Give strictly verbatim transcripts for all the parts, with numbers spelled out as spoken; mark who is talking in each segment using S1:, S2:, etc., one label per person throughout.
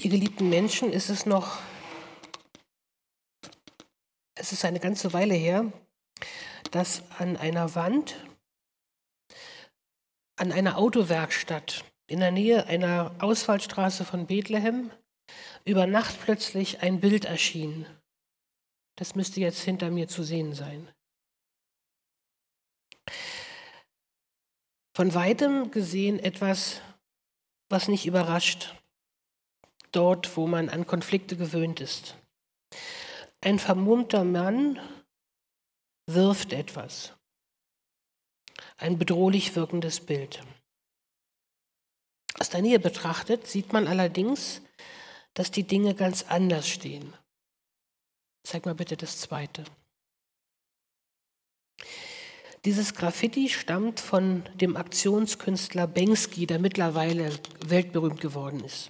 S1: Ihr geliebten Menschen, ist es noch, es ist eine ganze Weile her, dass an einer Wand, an einer Autowerkstatt in der Nähe einer Ausfallstraße von Bethlehem über Nacht plötzlich ein Bild erschien. Das müsste jetzt hinter mir zu sehen sein. Von weitem gesehen etwas, was nicht überrascht, dort, wo man an Konflikte gewöhnt ist. Ein vermummter Mann wirft etwas. Ein bedrohlich wirkendes Bild. Aus der Nähe betrachtet sieht man allerdings, dass die Dinge ganz anders stehen. Zeig mal bitte das zweite. Dieses Graffiti stammt von dem Aktionskünstler Banksy, der mittlerweile weltberühmt geworden ist.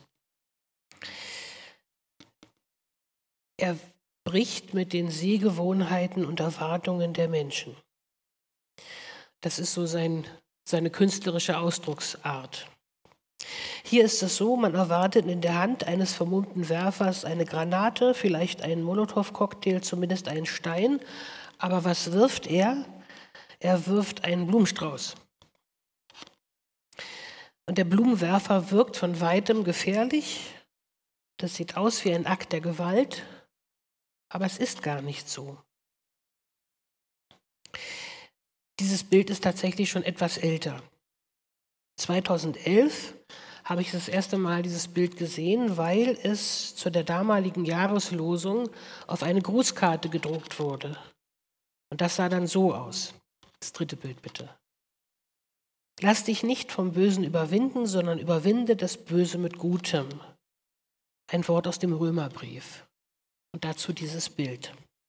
S1: Er bricht mit den Sehgewohnheiten und Erwartungen der Menschen. Das ist so sein, seine künstlerische Ausdrucksart. Hier ist es so, man erwartet in der Hand eines vermummten Werfers eine Granate, vielleicht einen Molotow-Cocktail, zumindest einen Stein. Aber was wirft er? Er wirft einen Blumenstrauß. Und der Blumenwerfer wirkt von weitem gefährlich. Das sieht aus wie ein Akt der Gewalt, aber es ist gar nicht so. Dieses Bild ist tatsächlich schon etwas älter. zweitausendelf habe ich das erste Mal dieses Bild gesehen, weil es zu der damaligen Jahreslosung auf eine Grußkarte gedruckt wurde. Und das sah dann so aus. Das dritte Bild bitte. Lass dich nicht vom Bösen überwinden, sondern überwinde das Böse mit Gutem. Ein Wort aus dem Römerbrief. Und dazu dieses Bild.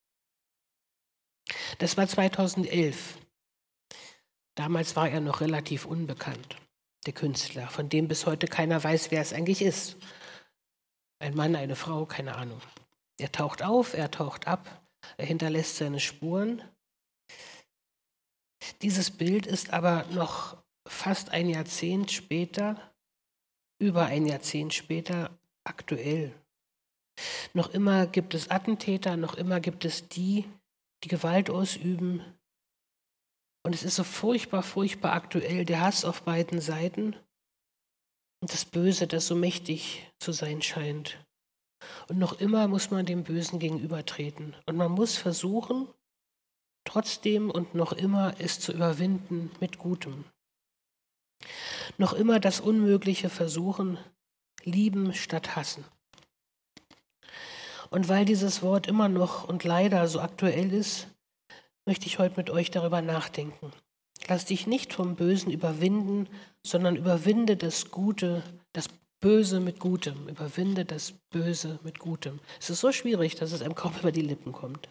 S1: Das war zweitausendelf. Damals war er noch relativ unbekannt, der Künstler, von dem bis heute keiner weiß, wer es eigentlich ist. Ein Mann, eine Frau, keine Ahnung. Er taucht auf, er taucht ab, er hinterlässt seine Spuren. Dieses Bild ist aber noch fast ein Jahrzehnt später, über ein Jahrzehnt später, aktuell. Noch immer gibt es Attentäter, noch immer gibt es die, die Gewalt ausüben. Und es ist so furchtbar, furchtbar aktuell, der Hass auf beiden Seiten und das Böse, das so mächtig zu sein scheint. Und noch immer muss man dem Bösen gegenübertreten. Und man muss versuchen, trotzdem und noch immer es zu überwinden mit Gutem. Noch immer das Unmögliche versuchen, lieben statt hassen. Und weil dieses Wort immer noch und leider so aktuell ist, möchte ich heute mit euch darüber nachdenken. Lass dich nicht vom Bösen überwinden, sondern überwinde das Gute, das Böse mit Gutem. Überwinde das Böse mit Gutem. Es ist so schwierig, dass es einem kaum über die Lippen kommt.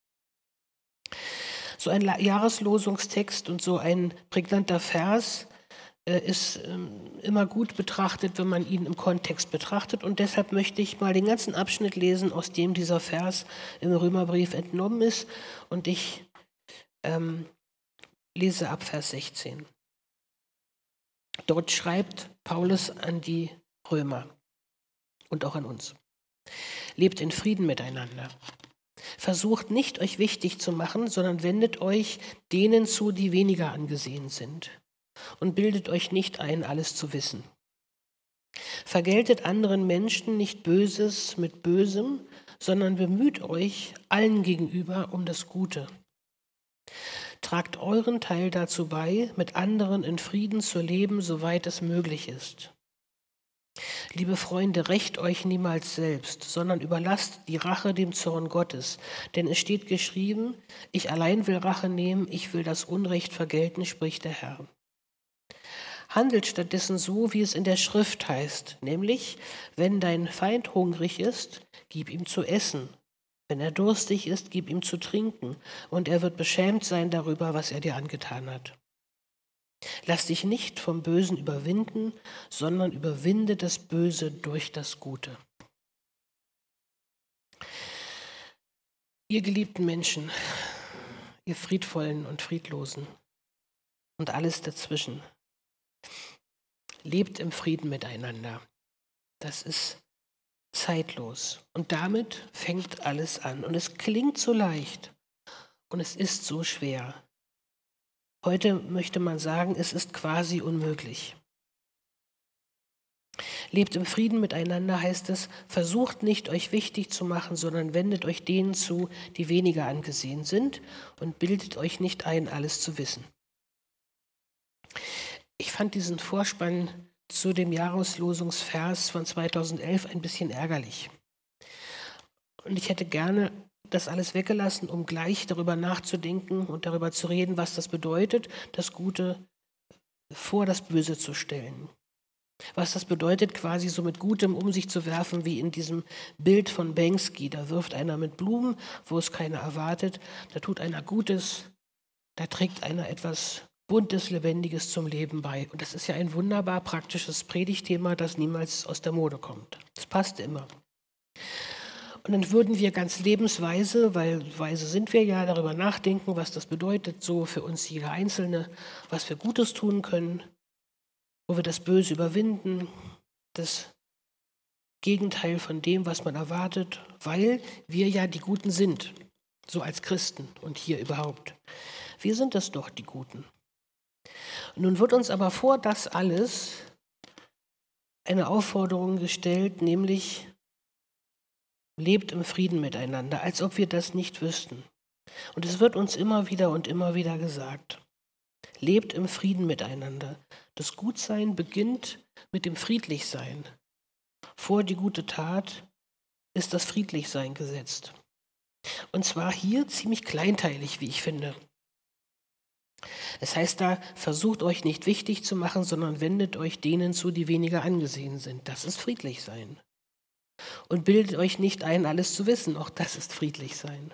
S1: So ein Jahreslosungstext und so ein prägnanter Vers äh, ist ähm, immer gut betrachtet, wenn man ihn im Kontext betrachtet. Und deshalb möchte ich mal den ganzen Abschnitt lesen, aus dem dieser Vers im Römerbrief entnommen ist. Und ich ähm, lese ab Vers sechzehn. Dort schreibt Paulus an die Römer und auch an uns. Lebt in Frieden miteinander. Versucht nicht, euch wichtig zu machen, sondern wendet euch denen zu, die weniger angesehen sind. Und bildet euch nicht ein, alles zu wissen. Vergeltet anderen Menschen nicht Böses mit Bösem, sondern bemüht euch allen gegenüber um das Gute. Tragt euren Teil dazu bei, mit anderen in Frieden zu leben, soweit es möglich ist. Liebe Freunde, rächt euch niemals selbst, sondern überlasst die Rache dem Zorn Gottes. Denn es steht geschrieben, ich allein will Rache nehmen, ich will das Unrecht vergelten, spricht der Herr. Handelt stattdessen so, wie es in der Schrift heißt, nämlich, wenn dein Feind hungrig ist, gib ihm zu essen. Wenn er durstig ist, gib ihm zu trinken, und er wird beschämt sein darüber, was er dir angetan hat. Lass dich nicht vom Bösen überwinden, sondern überwinde das Böse durch das Gute. Ihr geliebten Menschen, ihr Friedvollen und Friedlosen und alles dazwischen, lebt im Frieden miteinander. Das ist zeitlos. Und damit fängt alles an. Und es klingt so leicht und es ist so schwer. Heute möchte man sagen, es ist quasi unmöglich. Lebt im Frieden miteinander heißt es, versucht nicht, euch wichtig zu machen, sondern wendet euch denen zu, die weniger angesehen sind und bildet euch nicht ein, alles zu wissen. Ich fand diesen Vorspann zu dem Jahreslosungsvers von zweitausendelf ein bisschen ärgerlich. Und ich hätte gerne das alles weggelassen, um gleich darüber nachzudenken und darüber zu reden, was das bedeutet, das Gute vor das Böse zu stellen. Was das bedeutet, quasi so mit Gutem um sich zu werfen, wie in diesem Bild von Banksy. Da wirft einer mit Blumen, wo es keiner erwartet. Da tut einer Gutes, da trägt einer etwas Buntes, Lebendiges zum Leben bei. Und das ist ja ein wunderbar praktisches Predigtthema, das niemals aus der Mode kommt. Das passt immer. Und dann würden wir ganz lebensweise, weil weise sind wir ja, darüber nachdenken, was das bedeutet, so für uns jeder Einzelne, was wir Gutes tun können, wo wir das Böse überwinden, das Gegenteil von dem, was man erwartet, weil wir ja die Guten sind, so als Christen und hier überhaupt. Wir sind das doch, die Guten. Nun wird uns aber vor das alles eine Aufforderung gestellt, nämlich lebt im Frieden miteinander, als ob wir das nicht wüssten. Und es wird uns immer wieder und immer wieder gesagt. Lebt im Frieden miteinander. Das Gutsein beginnt mit dem Friedlichsein. Vor die gute Tat ist das Friedlichsein gesetzt. Und zwar hier ziemlich kleinteilig, wie ich finde. Es heißt da, versucht euch nicht wichtig zu machen, sondern wendet euch denen zu, die weniger angesehen sind. Das ist Friedlichsein. Und bildet euch nicht ein, alles zu wissen. Auch das ist Friedlichsein.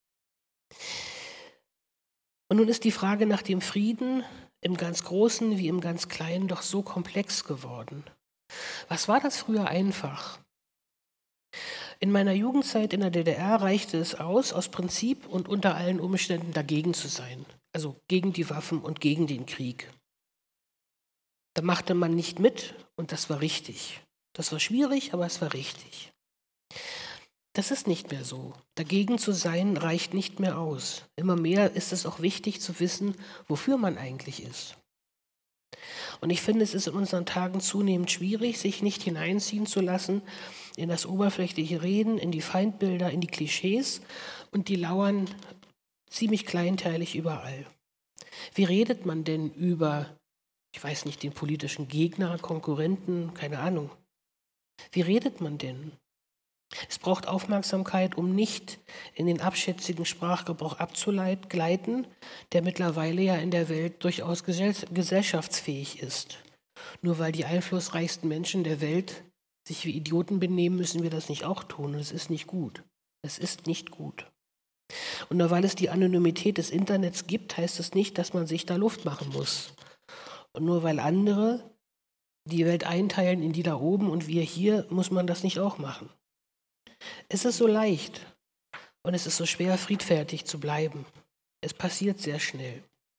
S1: Und nun ist die Frage nach dem Frieden im ganz Großen wie im ganz Kleinen doch so komplex geworden. Was war das früher einfach? In meiner Jugendzeit in der D D R reichte es aus, aus Prinzip und unter allen Umständen dagegen zu sein. Also gegen die Waffen und gegen den Krieg. Da machte man nicht mit und das war richtig. Das war schwierig, aber es war richtig. Das ist nicht mehr so. Dagegen zu sein reicht nicht mehr aus. Immer mehr ist es auch wichtig zu wissen, wofür man eigentlich ist. Und ich finde, es ist in unseren Tagen zunehmend schwierig, sich nicht hineinziehen zu lassen in das oberflächliche Reden, in die Feindbilder, in die Klischees, und die lauern ziemlich kleinteilig überall. Wie redet man denn über, ich weiß nicht, den politischen Gegner, Konkurrenten, keine Ahnung. Wie redet man denn? Es braucht Aufmerksamkeit, um nicht in den abschätzigen Sprachgebrauch abzugleiten, der mittlerweile ja in der Welt durchaus gesellschaftsfähig ist. Nur weil die einflussreichsten Menschen der Welt sich wie Idioten benehmen, müssen wir das nicht auch tun. Es ist nicht gut. Es ist nicht gut. Und nur weil es die Anonymität des Internets gibt, heißt es nicht, dass man sich da Luft machen muss. Und nur weil andere die Welt einteilen in die da oben und wir hier, muss man das nicht auch machen. Es ist so leicht und es ist so schwer, friedfertig zu bleiben. Es passiert sehr schnell.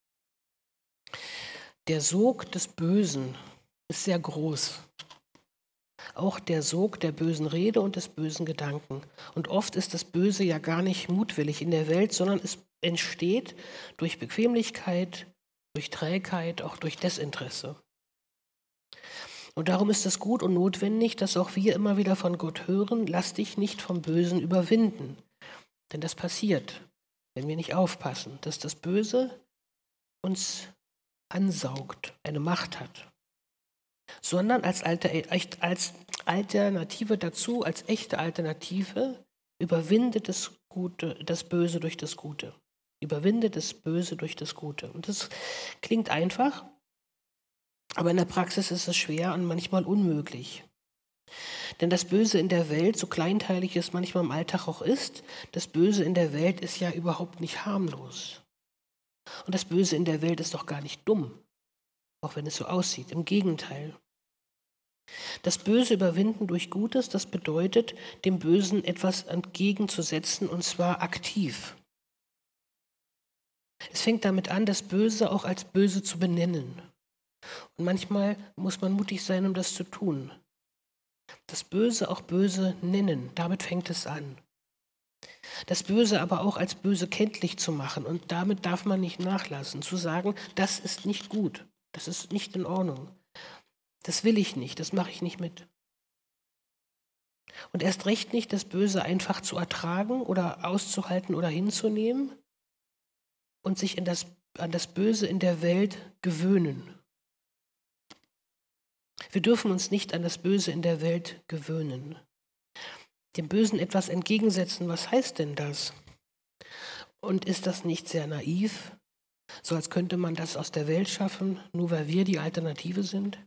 S1: Der Sog des Bösen ist sehr groß. Auch der Sog der bösen Rede und des bösen Gedanken. Und oft ist das Böse ja gar nicht mutwillig in der Welt, sondern es entsteht durch Bequemlichkeit, durch Trägheit, auch durch Desinteresse. Und darum ist es gut und notwendig, dass auch wir immer wieder von Gott hören, lass dich nicht vom Bösen überwinden. Denn das passiert, wenn wir nicht aufpassen, dass das Böse uns ansaugt, eine Macht hat. Sondern als, Alter, als Alternative dazu, als echte Alternative, überwindet das Gute, das Böse durch das Gute. Überwindet das Böse durch das Gute. Und das klingt einfach, aber in der Praxis ist es schwer und manchmal unmöglich. Denn das Böse in der Welt, so kleinteilig es manchmal im Alltag auch ist, das Böse in der Welt ist ja überhaupt nicht harmlos. Und das Böse in der Welt ist doch gar nicht dumm, auch wenn es so aussieht. Im Gegenteil. Das Böse überwinden durch Gutes, das bedeutet, dem Bösen etwas entgegenzusetzen, und zwar aktiv. Es fängt damit an, das Böse auch als böse zu benennen. Und manchmal muss man mutig sein, um das zu tun. Das Böse auch böse nennen, damit fängt es an. Das Böse aber auch als böse kenntlich zu machen und damit darf man nicht nachlassen, zu sagen, das ist nicht gut, das ist nicht in Ordnung, das will ich nicht, das mache ich nicht mit. Und erst recht nicht das Böse einfach zu ertragen oder auszuhalten oder hinzunehmen und sich in das, an das Böse in der Welt gewöhnen. Wir dürfen uns nicht an das Böse in der Welt gewöhnen. Dem Bösen etwas entgegensetzen, was heißt denn das? Und ist das nicht sehr naiv? So als könnte man das aus der Welt schaffen, nur weil wir die Alternative sind?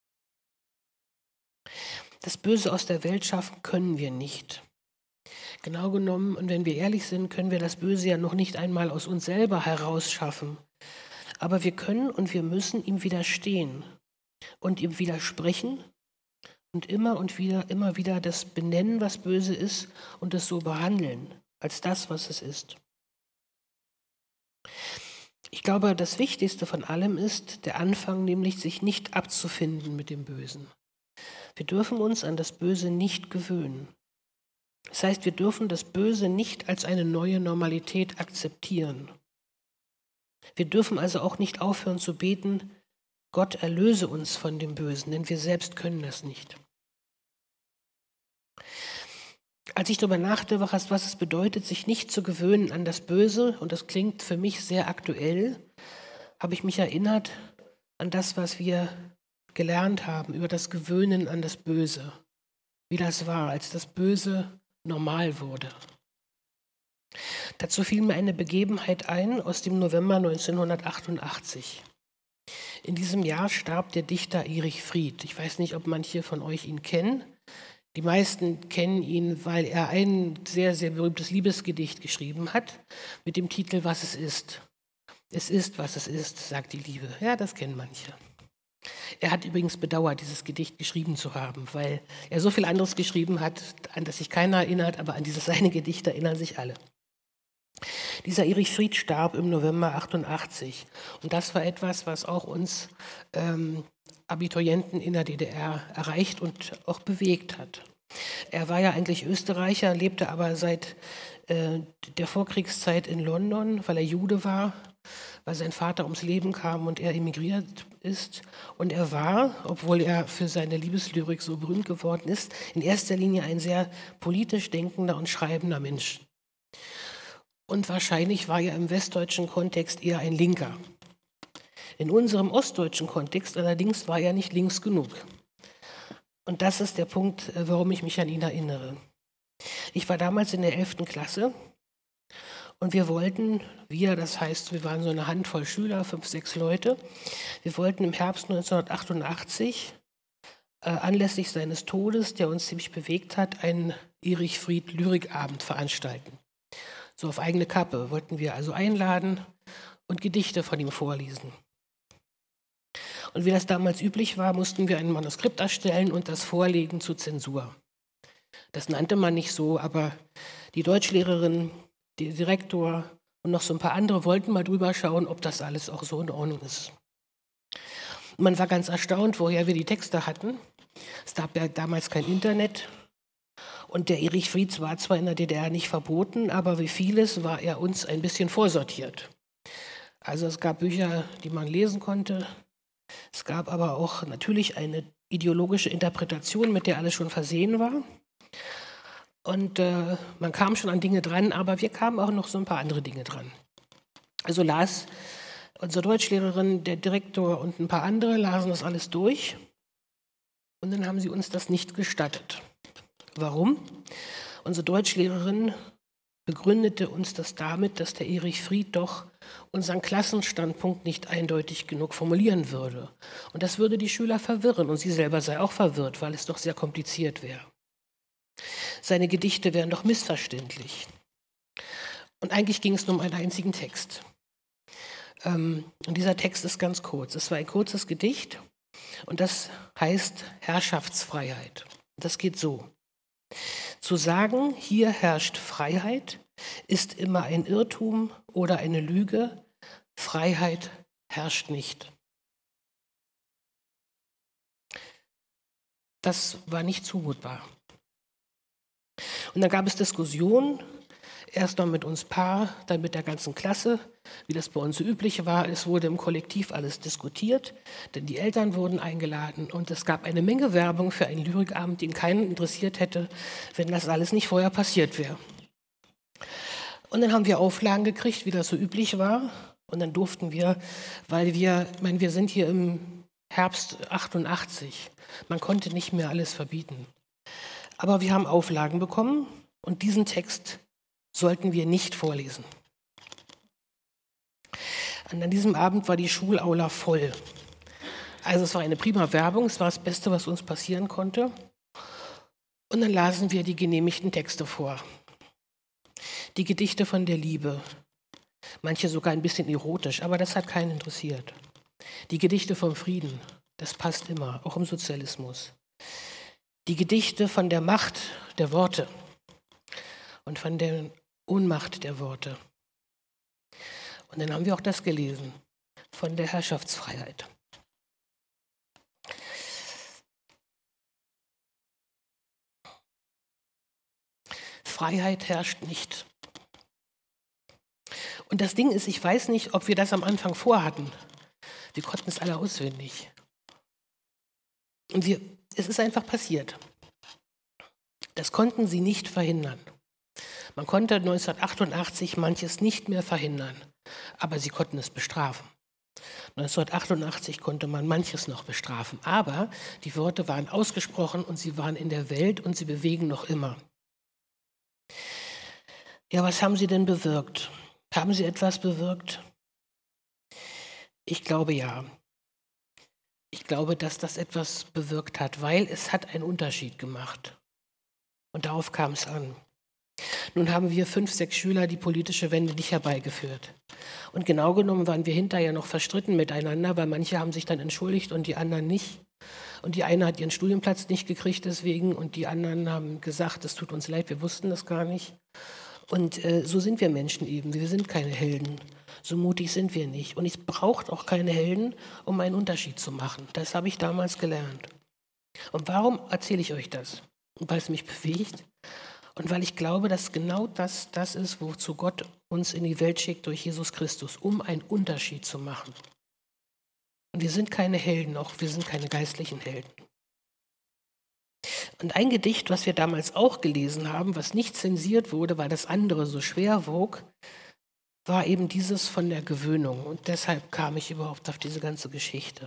S1: Das Böse aus der Welt schaffen können wir nicht. Genau genommen, und wenn wir ehrlich sind, können wir das Böse ja noch nicht einmal aus uns selber herausschaffen. Aber wir können und wir müssen ihm widerstehen und ihm widersprechen und immer und wieder, immer wieder das benennen, was böse ist und es so behandeln, als das, was es ist. Ich glaube, das Wichtigste von allem ist der Anfang, nämlich sich nicht abzufinden mit dem Bösen. Wir dürfen uns an das Böse nicht gewöhnen. Das heißt, wir dürfen das Böse nicht als eine neue Normalität akzeptieren. Wir dürfen also auch nicht aufhören zu beten, Gott erlöse uns von dem Bösen, denn wir selbst können das nicht. Als ich darüber nachdachte, was, was es bedeutet, sich nicht zu gewöhnen an das Böse, und das klingt für mich sehr aktuell, habe ich mich erinnert an das, was wir gelernt haben über das Gewöhnen an das Böse, wie das war, als das Böse normal wurde. Dazu fiel mir eine Begebenheit ein aus dem November neunzehnhundertachtundachtzig. In diesem Jahr starb der Dichter Erich Fried. Ich weiß nicht, ob manche von euch ihn kennen. Die meisten kennen ihn, weil er ein sehr, sehr berühmtes Liebesgedicht geschrieben hat mit dem Titel »Was es ist«. Es ist, was es ist, sagt die Liebe. Ja, das kennen manche. Er hat übrigens bedauert, dieses Gedicht geschrieben zu haben, weil er so viel anderes geschrieben hat, an das sich keiner erinnert, aber an dieses seine Gedicht erinnern sich alle. Dieser Erich Fried starb im November achtundachtzig und das war etwas, was auch uns ähm, Abiturienten in der D D R erreicht und auch bewegt hat. Er war ja eigentlich Österreicher, lebte aber seit äh, der Vorkriegszeit in London, weil er Jude war, weil sein Vater ums Leben kam und er emigriert ist. Und er war, obwohl er für seine Liebeslyrik so berühmt geworden ist, in erster Linie ein sehr politisch denkender und schreibender Mensch. Und wahrscheinlich war er im westdeutschen Kontext eher ein Linker. In unserem ostdeutschen Kontext allerdings war er nicht links genug. Und das ist der Punkt, warum ich mich an ihn erinnere. Ich war damals in der elften Klasse und wir wollten, wir, das heißt, wir waren so eine Handvoll Schüler, fünf, sechs Leute, wir wollten im Herbst neunzehnhundertachtundachtzig äh, anlässlich seines Todes, der uns ziemlich bewegt hat, einen Erich Fried Lyrikabend veranstalten. So auf eigene Kappe wollten wir also einladen und Gedichte von ihm vorlesen. Und wie das damals üblich war, mussten wir ein Manuskript erstellen und das vorlegen zur Zensur. Das nannte man nicht so, aber die Deutschlehrerin, der Direktor und noch so ein paar andere wollten mal drüber schauen, ob das alles auch so in Ordnung ist. Und man war ganz erstaunt, woher wir die Texte hatten. Es gab ja damals kein Internet. Und der Erich Fried war zwar in der D D R nicht verboten, aber wie vieles war er uns ein bisschen vorsortiert. Also es gab Bücher, die man lesen konnte. Es gab aber auch natürlich eine ideologische Interpretation, mit der alles schon versehen war. Und äh, man kam schon an Dinge dran, aber wir kamen auch noch so ein paar andere Dinge dran. Also las unsere Deutschlehrerin, der Direktor und ein paar andere lasen das alles durch. Und dann haben sie uns das nicht gestattet. Warum? Unsere Deutschlehrerin begründete uns das damit, dass der Erich Fried doch unseren Klassenstandpunkt nicht eindeutig genug formulieren würde. Und das würde die Schüler verwirren und sie selber sei auch verwirrt, weil es doch sehr kompliziert wäre. Seine Gedichte wären doch missverständlich. Und eigentlich ging es nur um einen einzigen Text. Ähm, und dieser Text ist ganz kurz. Es war ein kurzes Gedicht und das heißt Herrschaftsfreiheit. Das geht so. Zu sagen, hier herrscht Freiheit, ist immer ein Irrtum oder eine Lüge. Freiheit herrscht nicht. das war nicht zumutbar. Und dann gab es Diskussionen, erst noch mit uns Paar, dann mit der ganzen Klasse, wie das bei uns so üblich war. Es wurde im Kollektiv alles diskutiert, denn die Eltern wurden eingeladen und es gab eine Menge Werbung für einen Lyrikabend, den keinen interessiert hätte, wenn das alles nicht vorher passiert wäre. Und dann haben wir Auflagen gekriegt, wie das so üblich war. Und dann durften wir, weil wir, ich meine, wir sind hier im Herbst achtundachtzig, man konnte nicht mehr alles verbieten. Aber wir haben Auflagen bekommen und diesen Text sollten wir nicht vorlesen. Und an diesem Abend war die Schulaula voll. Also es war eine prima Werbung, es war das Beste, was uns passieren konnte. Und dann lasen wir die genehmigten Texte vor. Die Gedichte von der Liebe, manche sogar ein bisschen erotisch, aber das hat keinen interessiert. Die Gedichte vom Frieden, das passt immer, auch im Sozialismus. Die Gedichte von der Macht der Worte und von der Ohnmacht der Worte. Und dann haben wir auch das gelesen, von der Herrschaftsfreiheit. Freiheit herrscht nicht. Und das Ding ist, ich weiß nicht, ob wir das am Anfang vorhatten. Wir konnten es alle auswendig. Und wir, es ist einfach passiert. Das konnten sie nicht verhindern. Man konnte neunzehnhundertachtundachtzig manches nicht mehr verhindern, aber sie konnten es bestrafen. neunzehnhundertachtundachtzig konnte man manches noch bestrafen, aber die Worte waren ausgesprochen und sie waren in der Welt und sie bewegen noch immer. Ja, was haben sie denn bewirkt? Haben sie etwas bewirkt? Ich glaube ja. Ich glaube, dass das etwas bewirkt hat, weil es hat einen Unterschied gemacht. Und darauf kam es an. Nun haben wir fünf, sechs Schüler die politische Wende nicht herbeigeführt. Und genau genommen waren wir hinterher noch verstritten miteinander, weil manche haben sich dann entschuldigt und die anderen nicht. Und die eine hat ihren Studienplatz nicht gekriegt deswegen und die anderen haben gesagt, es tut uns leid, wir wussten das gar nicht. Und äh, so sind wir Menschen eben, wir sind keine Helden. So mutig sind wir nicht. Und es braucht auch keine Helden, um einen Unterschied zu machen. Das habe ich damals gelernt. Und warum erzähle ich euch das? Weil es mich bewegt und weil ich glaube, dass genau das das ist, wozu Gott uns in die Welt schickt durch Jesus Christus, um einen Unterschied zu machen. Und wir sind keine Helden, auch wir sind keine geistlichen Helden. Und ein Gedicht, was wir damals auch gelesen haben, was nicht zensiert wurde, weil das andere so schwer wog, war eben dieses von der Gewöhnung. Und deshalb kam ich überhaupt auf diese ganze Geschichte.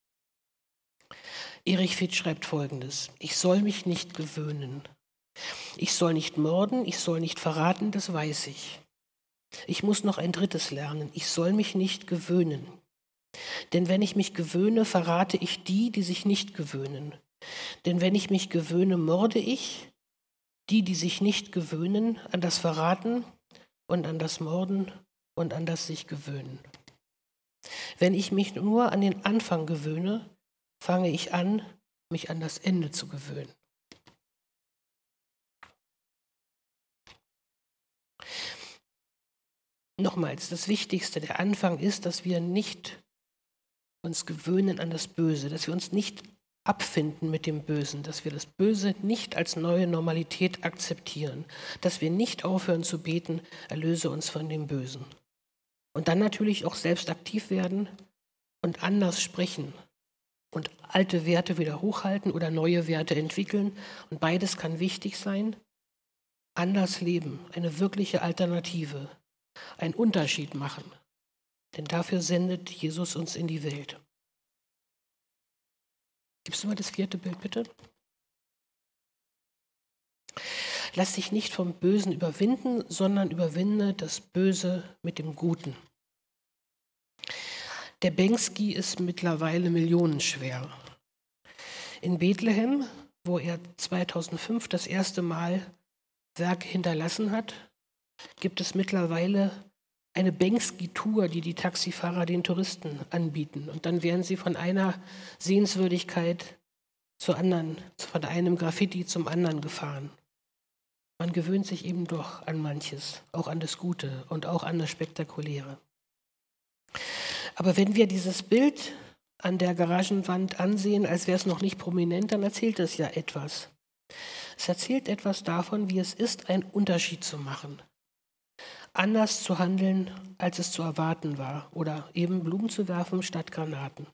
S1: Erich Fitsch schreibt Folgendes: Ich soll mich nicht gewöhnen. Ich soll nicht morden, ich soll nicht verraten, das weiß ich. Ich muss noch ein drittes lernen. Ich soll mich nicht gewöhnen. Denn wenn ich mich gewöhne, verrate ich die, die sich nicht gewöhnen. Denn wenn ich mich gewöhne, morde ich die, die sich nicht gewöhnen, an das Verraten und an das Morden und an das sich gewöhnen. Wenn ich mich nur an den Anfang gewöhne, fange ich an, mich an das Ende zu gewöhnen. Nochmals, das Wichtigste, der Anfang ist, dass wir nicht uns gewöhnen an das Böse, dass wir uns nicht abfinden mit dem Bösen, dass wir das Böse nicht als neue Normalität akzeptieren, dass wir nicht aufhören zu beten, erlöse uns von dem Bösen. Und dann natürlich auch selbst aktiv werden und anders sprechen und alte Werte wieder hochhalten oder neue Werte entwickeln. Und beides kann wichtig sein. Anders leben, eine wirkliche Alternative, einen Unterschied machen. Denn dafür sendet Jesus uns in die Welt. Gibst du mal das vierte Bild, bitte? Lass dich nicht vom Bösen überwinden, sondern überwinde das Böse mit dem Guten. Der Bengski ist mittlerweile millionenschwer. In Bethlehem, wo er zweitausendfünf das erste Mal Werk hinterlassen hat, gibt es mittlerweile eine Bengski-Tour, die die Taxifahrer den Touristen anbieten. Und dann werden sie von einer Sehenswürdigkeit zur anderen, von einem Graffiti zum anderen gefahren. Man gewöhnt sich eben doch an manches, auch an das Gute und auch an das Spektakuläre. Aber wenn wir dieses Bild an der Garagenwand ansehen, als wäre es noch nicht prominent, dann erzählt es ja etwas. Es erzählt etwas davon, wie es ist, einen Unterschied zu machen. Anders zu handeln, als es zu erwarten war. Oder eben Blumen zu werfen statt Granaten.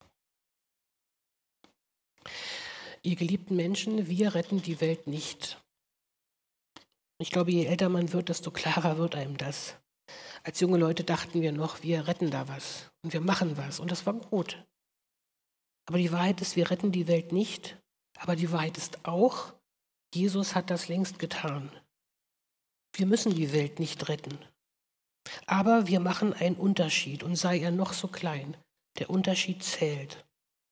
S1: Ihr geliebten Menschen, wir retten die Welt nicht. Ich glaube, je älter man wird, desto klarer wird einem das. Als junge Leute dachten wir noch, wir retten da was und wir machen was und das war gut. Aber die Wahrheit ist, wir retten die Welt nicht. Aber die Wahrheit ist auch, Jesus hat das längst getan. Wir müssen die Welt nicht retten. Aber wir machen einen Unterschied und sei er noch so klein. Der Unterschied zählt.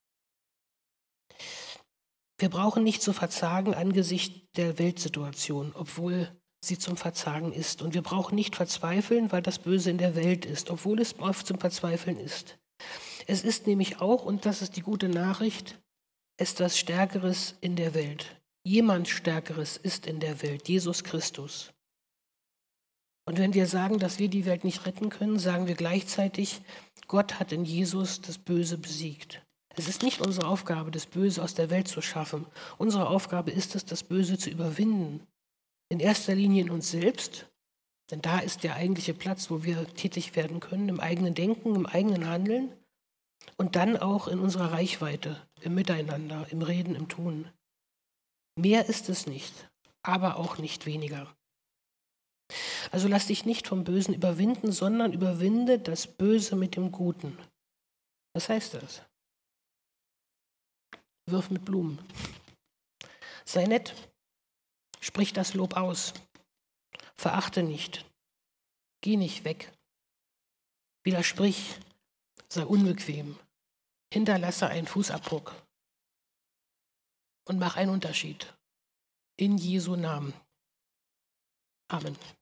S1: Wir brauchen nicht zu verzagen angesichts der Weltsituation, obwohl sie zum Verzagen ist. Und wir brauchen nicht verzweifeln, weil das Böse in der Welt ist, obwohl es oft zum Verzweifeln ist. Es ist nämlich auch, und das ist die gute Nachricht, etwas Stärkeres in der Welt. Jemand Stärkeres ist in der Welt, Jesus Christus. Und wenn wir sagen, dass wir die Welt nicht retten können, sagen wir gleichzeitig, Gott hat in Jesus das Böse besiegt. Es ist nicht unsere Aufgabe, das Böse aus der Welt zu schaffen. Unsere Aufgabe ist es, das Böse zu überwinden. In erster Linie in uns selbst, denn da ist der eigentliche Platz, wo wir tätig werden können, im eigenen Denken, im eigenen Handeln und dann auch in unserer Reichweite, im Miteinander, im Reden, im Tun. Mehr ist es nicht, aber auch nicht weniger. Also lass dich nicht vom Bösen überwinden, sondern überwinde das Böse mit dem Guten. Was heißt das? Wirf mit Blumen. Sei nett. Sprich das Lob aus. Verachte nicht. Geh nicht weg. Widersprich. Sei unbequem. Hinterlasse einen Fußabdruck. Und mach einen Unterschied. In Jesu Namen. Amen.